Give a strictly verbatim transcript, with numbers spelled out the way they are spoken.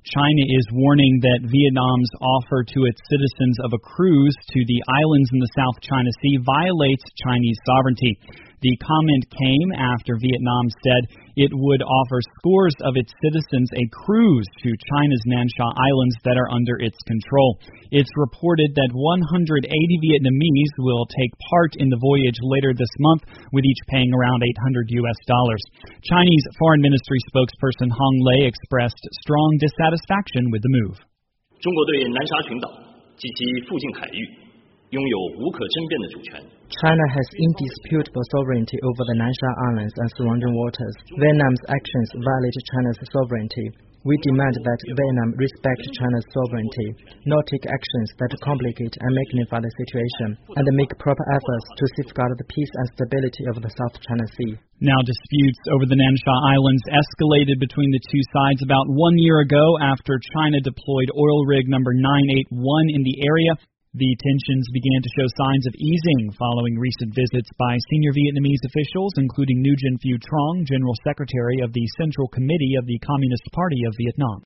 China is warning that Vietnam's offer to its citizens of a cruise to the islands in the South China Sea violates Chinese sovereignty. The comment came after Vietnam said it would offer scores of its citizens a cruise to China's Nansha Islands that are under its control. It's reported that one hundred eighty Vietnamese will take part in the voyage later this month, with each paying around eight hundred U S dollars. Chinese Foreign Ministry spokesperson Hong Lei expressed strong dissatisfaction with the move. 中国对南沙群岛及其附近海域拥有无可争辩的主权。 China has indisputable sovereignty over the Nansha Islands and surrounding waters. Vietnam's actions violate China's sovereignty. We demand that Vietnam respect China's sovereignty, not take actions that complicate and magnify the situation, and make proper efforts to safeguard the peace and stability of the South China Sea. Now, disputes over the Nansha Islands escalated between the two sides about one year ago after China deployed oil rig number nine eighty-one in the area. The tensions began to show signs of easing following recent visits by senior Vietnamese officials, including Nguyen Phu Trong, General Secretary of the Central Committee of the Communist Party of Vietnam.